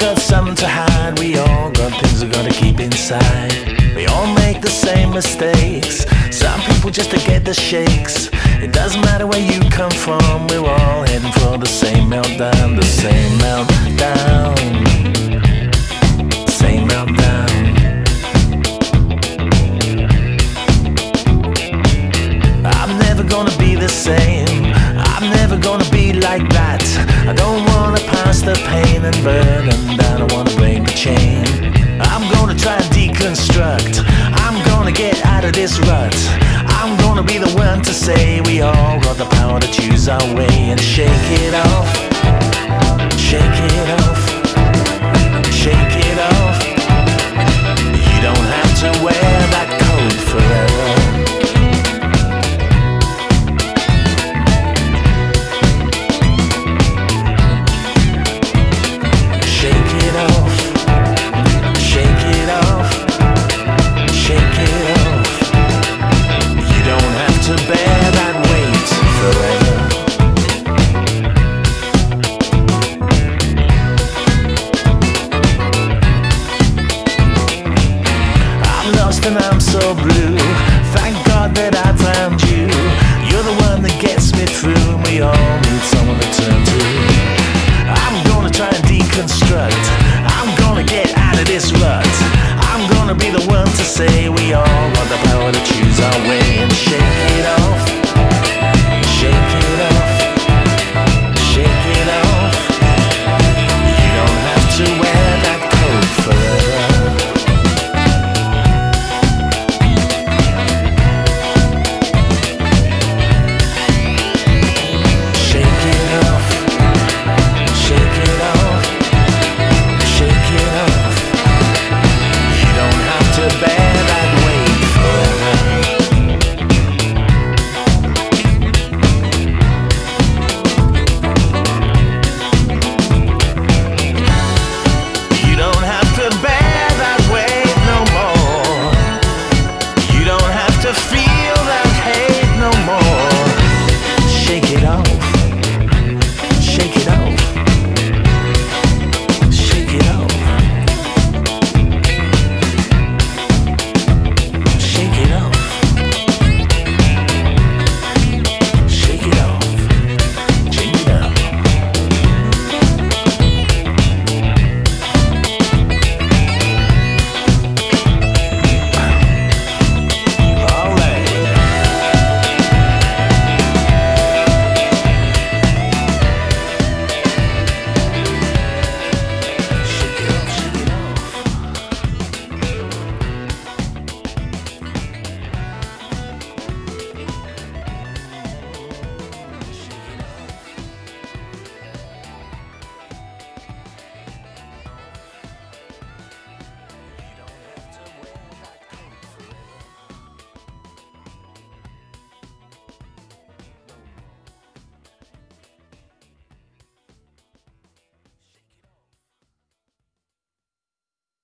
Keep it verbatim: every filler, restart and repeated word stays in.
got something to hide. We all got things we gotta keep inside. We all make the same mistakes. Some people just to get the shakes. It doesn't matter where you come from. We're all heading for the same meltdown. The same meltdown. Same meltdown. I'm never gonna be the same. I'm never gonna be like that. I don't wanna pass the pain and burden. I don't wanna break the chain. I'm gonna try and deconstruct. I'm gonna get out of this rut. I'm gonna be the one to say we all got the power to choose our way and shake it off. Shake it off.